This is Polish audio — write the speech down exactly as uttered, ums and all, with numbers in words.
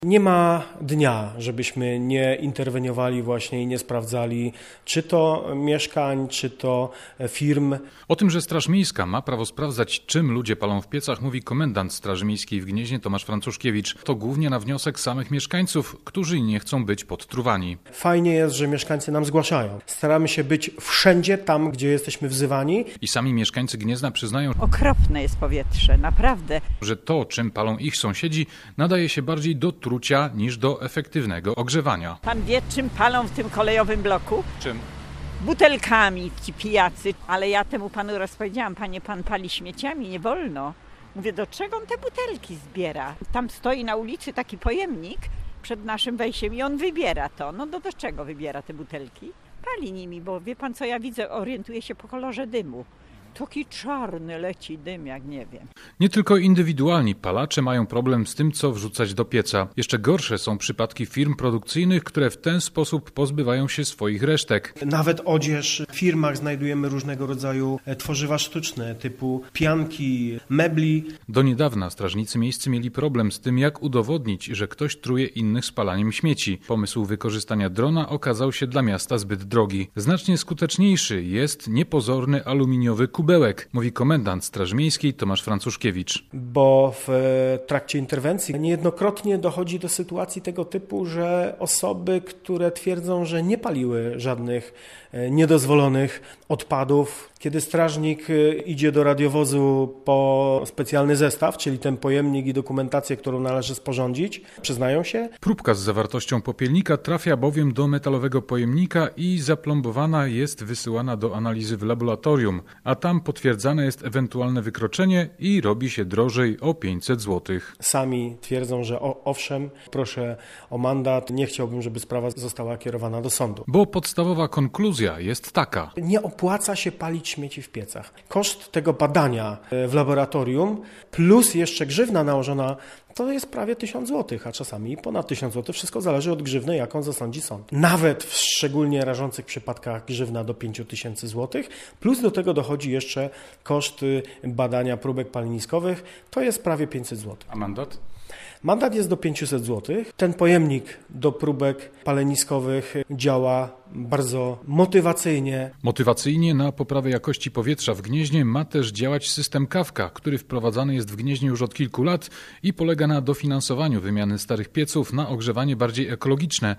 Nie ma dnia, żebyśmy nie interweniowali właśnie i nie sprawdzali, czy to mieszkań, czy to firm. O tym, że Straż Miejska ma prawo sprawdzać, czym ludzie palą w piecach, mówi komendant Straży Miejskiej w Gnieźnie Tomasz Franciszkiewicz. To głównie na wniosek samych mieszkańców, którzy nie chcą być podtruwani. Fajnie jest, że mieszkańcy nam zgłaszają. Staramy się być wszędzie tam, gdzie jesteśmy wzywani. I sami mieszkańcy Gniezna przyznają, okropne jest powietrze, naprawdę. Że to, czym palą ich sąsiedzi, nadaje się bardziej do trucia niż do efektywnego ogrzewania. Pan wie, czym palą w tym kolejowym bloku? Czym? Butelkami ci pijacy. Ale ja temu panu rozpowiedziałam, panie, pan pali śmieciami, nie wolno. Mówię, do czego on te butelki zbiera? Tam stoi na ulicy taki pojemnik przed naszym wejściem i on wybiera to. No do, do czego wybiera te butelki? Pali nimi, bo wie pan co, ja widzę, orientuję się po kolorze dymu. Taki czarny leci dym, jak nie wiem. Nie tylko indywidualni palacze mają problem z tym, co wrzucać do pieca. Jeszcze gorsze są przypadki firm produkcyjnych, które w ten sposób pozbywają się swoich resztek. Nawet odzież. W firmach znajdujemy różnego rodzaju tworzywa sztuczne, typu pianki, mebli. Do niedawna strażnicy miejscy mieli problem z tym, jak udowodnić, że ktoś truje innych spalaniem śmieci. Pomysł wykorzystania drona okazał się dla miasta zbyt drogi. Znacznie skuteczniejszy jest niepozorny aluminiowy kubełek, mówi komendant Straży Miejskiej Tomasz Franciszkiewicz. Bo w trakcie interwencji niejednokrotnie dochodzi do sytuacji tego typu, że osoby, które twierdzą, że nie paliły żadnych niedozwolonych odpadów, kiedy strażnik idzie do radiowozu po specjalny zestaw, czyli ten pojemnik i dokumentację, którą należy sporządzić, przyznają się. Próbka z zawartością popielnika trafia bowiem do metalowego pojemnika i zaplombowana jest wysyłana do analizy w laboratorium, a tam potwierdzane jest ewentualne wykroczenie i robi się drożej o pięćset złotych. Sami twierdzą, że o, owszem, proszę o mandat, nie chciałbym, żeby sprawa została kierowana do sądu. Bo podstawowa konkluzja jest taka. Nie opłaca się palić śmieci w piecach. Koszt tego badania w laboratorium plus jeszcze grzywna nałożona to jest prawie tysiąc złotych, a czasami ponad tysiąc złotych. Wszystko zależy od grzywny, jaką zasądzi sąd. Nawet w szczególnie rażących przypadkach grzywna do pięć tysięcy złotych, plus do tego dochodzi jeszcze koszt badania próbek paleniskowych, to jest prawie pięćset złotych. A mandat? Mandat jest do pięćset złotych. Ten pojemnik do próbek paleniskowych działa bardzo motywacyjnie. Motywacyjnie na poprawę jakości powietrza w Gnieźnie ma też działać system Kawka, który wprowadzany jest w Gnieźnie już od kilku lat i polega na dofinansowaniu wymiany starych pieców na ogrzewanie bardziej ekologiczne.